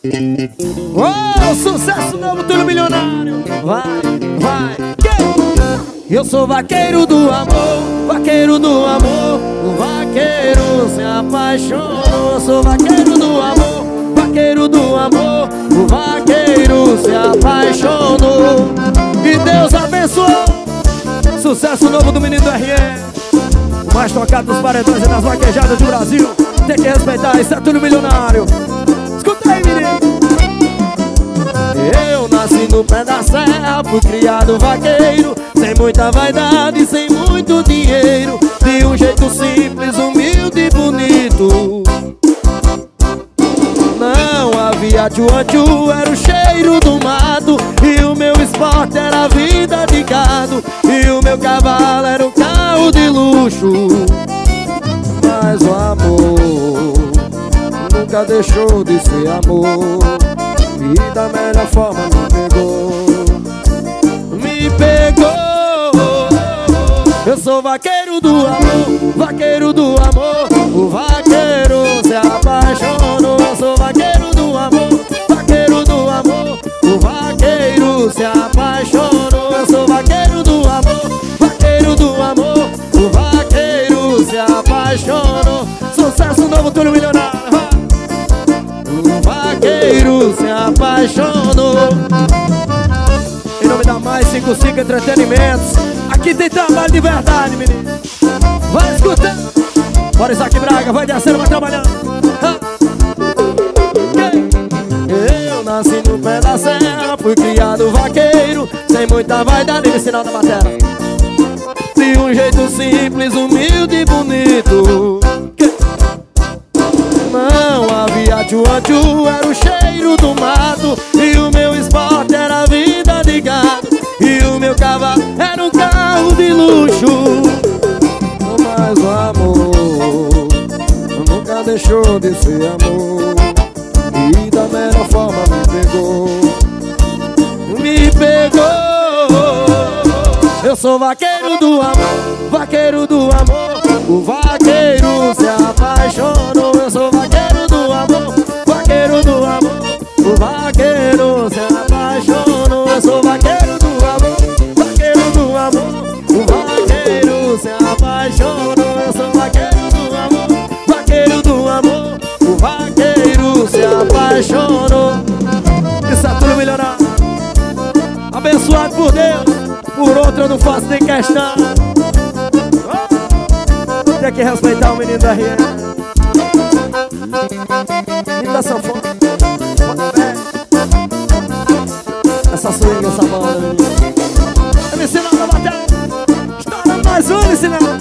Oh, sucesso novo, Túlio Milionário. Vai, vai. Eu sou vaqueiro do amor, vaqueiro do amor. O vaqueiro se apaixonou. Eu sou vaqueiro do amor, vaqueiro do amor. O vaqueiro se apaixonou. E Deus abençoou. Sucesso novo do menino do RM, o mais tocado dos paredões e nas vaquejadas do Brasil. Tem que respeitar, isso é Túlio Milionário. Escuta aí, menino. Eu nasci no pé da serra, fui criado vaqueiro, sem muita vaidade, sem muito dinheiro, de um jeito simples, humilde e bonito. Não havia tchu-tchu, era o cheiro do mato, e o meu esporte era a vida de gado, e o meu cavalo era um carro de luxo. Mas o amor nunca deixou de ser amor, e da melhor forma me pegou. Me pegou. Eu sou vaqueiro do amor, vaqueiro do amor. O vaqueiro se apaixonou. Eu sou vaqueiro do amor, vaqueiro do amor. O vaqueiro se apaixonou. Eu sou vaqueiro do amor, vaqueiro do amor. O vaqueiro se apaixonou. Sucesso novo, Túlio Milionário. O vaqueiro se apaixonou. Em nome da Mais 55 Entretenimentos, aqui tem trabalho de verdade, menino. Vai escutando. Bora, Isaac Braga, vai descendo, vai trabalhando. Eu nasci no pé da serra, fui criado vaqueiro, sem muita vaidade no sinal da matéria, de um jeito simples, humilde e bonito. Não havia tchu-tchu, era o cheiro do mato, e o meu esporte era a vida de gado, e o meu cavalo era um carro de luxo. Mas o amor nunca deixou de ser amor, e da melhor forma me pegou. Me pegou. Eu sou vaqueiro do amor, vaqueiro do amor. O vaqueiro se apaixonou. Eu sou vaqueiro do amor, vaqueiro do amor. O vaqueiro se apaixonou. Eu sou vaqueiro do amor, vaqueiro do amor. O vaqueiro se apaixonou. Eu sou vaqueiro do amor, vaqueiro do amor. O vaqueiro se apaixonou. Isso é Túlio Milionário, abençoado por Deus. Por outro eu não faço nem questão. Tem que respeitar o menino da RM, menino da sanfona. Essa swing, essa banda, menino. MC Nada Batalha, estourando mais um, MC Nada.